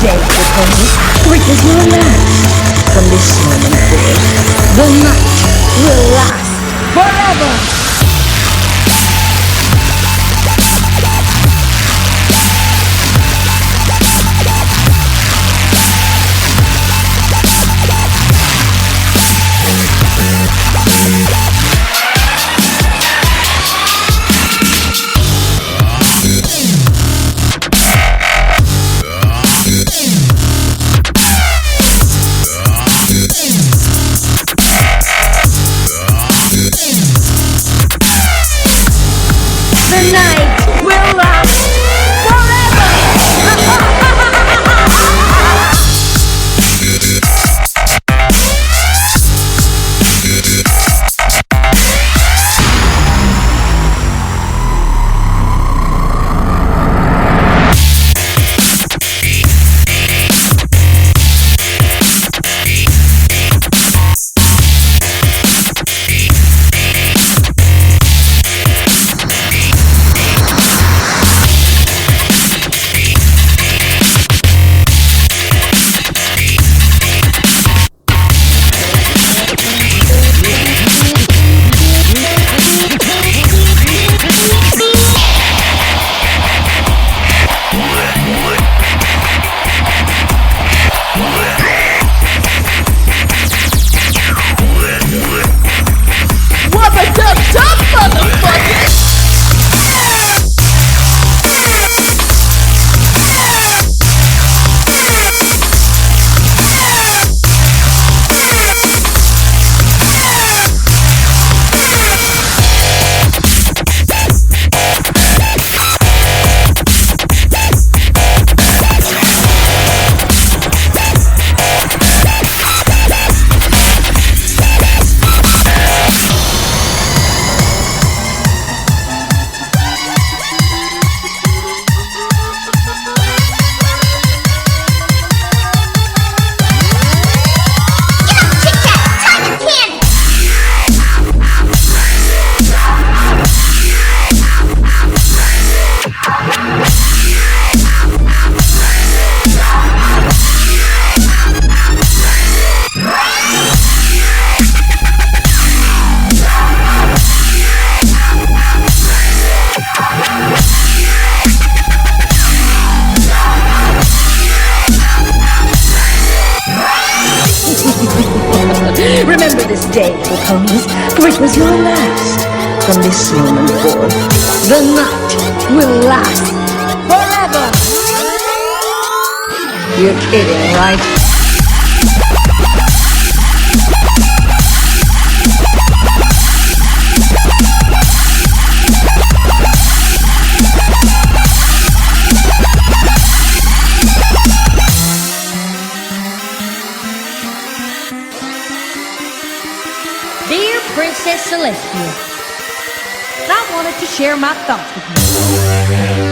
day will come, for it is your last. From this moment forth, the night will last forever. The night will last forever. Remember this day, Laconis, for it was your last. From this moment forth, the night will last forever. You're kidding, right? Dear Princess Celestia, I wanted to share my thoughts with you.